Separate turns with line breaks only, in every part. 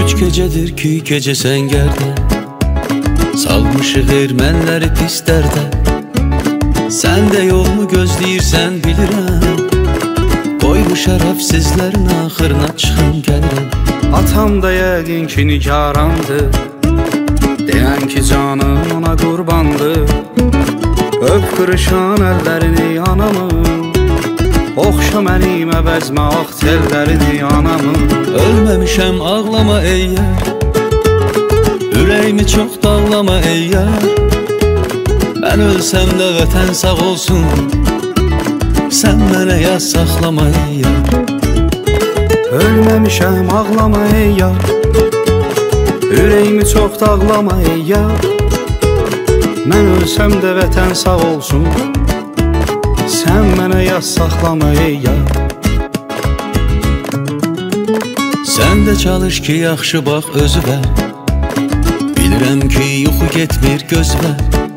Üç gecedir ki gece səngərdə salmışıq ermənləri pis dərdə. Sən də yolmu gözləyirsən bilirəm, qoy bu şərəfsizlərin axırına çıxım gəlirəm.
Atam da yəqin ki nigarandır, deyən ki canım ona qurbandır. Öp qırışan əllərini anamın, oxşa mənim əvəzmə ağ tellərini anamın.
Ölməmişəm ağlama ey yar, ürəyimi çox dağlama ey yar. Mən ölsəm də vətən sağ olsun, sən mənə yaz saxlama ey yar.
Ölməmişəm ağlama ey yar, ürəyimi çox dağlama ey yar. Mən ölsəm də vətən sağ olsun, sən mənə yaz saxlama ey yar.
Sən də çalış ki yaxşı bax özünə, bilirəm ki yuxu getmir gözünə.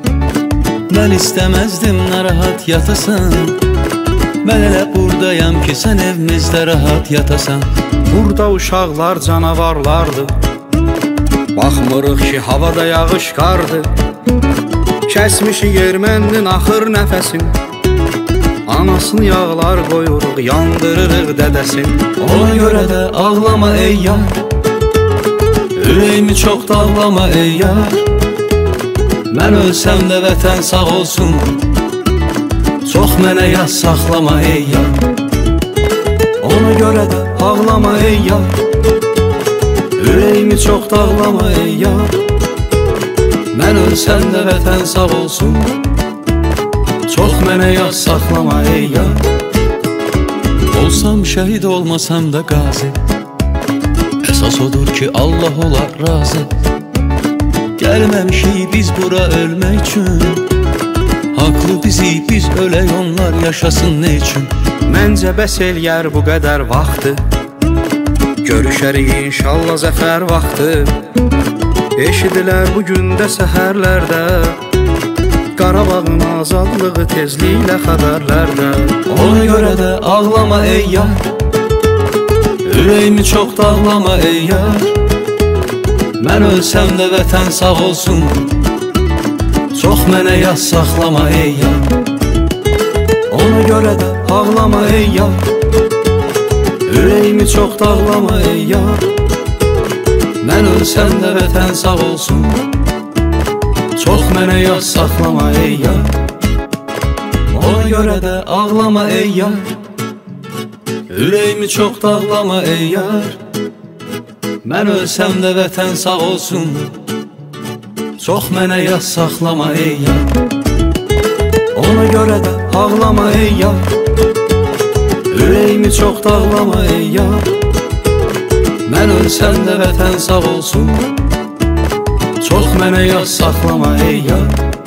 Mən istəməzdim narahat yatasan, mən elə buradayam ki sən evimizdə rahat yatasan.
Burada uşaqlar canavarlardır, baxmırıq ki havada yağış qardır. Kəsmişik ermənin axır nəfəsin, anasını yağlar qoyuruq, yandırırıq dədəsin.
Ona görə də ağlama ey yar, ürəyimi çox dağlama ey yar. Mən ölsəm də vətən sağ olsun, çox mənə yaz saxlama ey yar.
Ona görə də ağlama ey yar, ürəyimi çox dağlama ey yar.
Mən ölsəm də vətən sağ olsun, çox mənə yaz saxlama ey yar. Olsam şəhid olmasam da qazi, əsas odur ki Allah olar razı. Gəlməmişik biz bura ölmək üçün, haqlı bizi biz ölək onlar yaşasın nə üçün.
Məncə bəs eləyər bu qədər vaxtı, görüşərik inşallah zəfər vaxtı. Eşidilər bugün də səhərlərdə, Qarabağın azadlığı tezliklə xəbərlərdə.
Ona görə də ağlama ey yar, ürəyimi çox dağlama ey yar. Mən ölsəm də vətən sağ olsun, çox mənə yaz saxlama ey yar.
Ona görə də ağlama ey yar, ürəyimi çox dağlama ey yar.
Mən ölsəm də vətən sağ olsun, çox mənə yaz saxlama ey yar. Ona görə də ağlama ey yar, ürəyimi çox dağlama ey yar. Mən ölsəm də vətən sağ olsun, çox mənə yaz saxlama ey yar.
Ona görə də ağlama ey yar, ürəyimi çox dağlama ey yar.
Mən ölsəm də vətən sağ olsun, çox mənə yaz saxlama ey yar.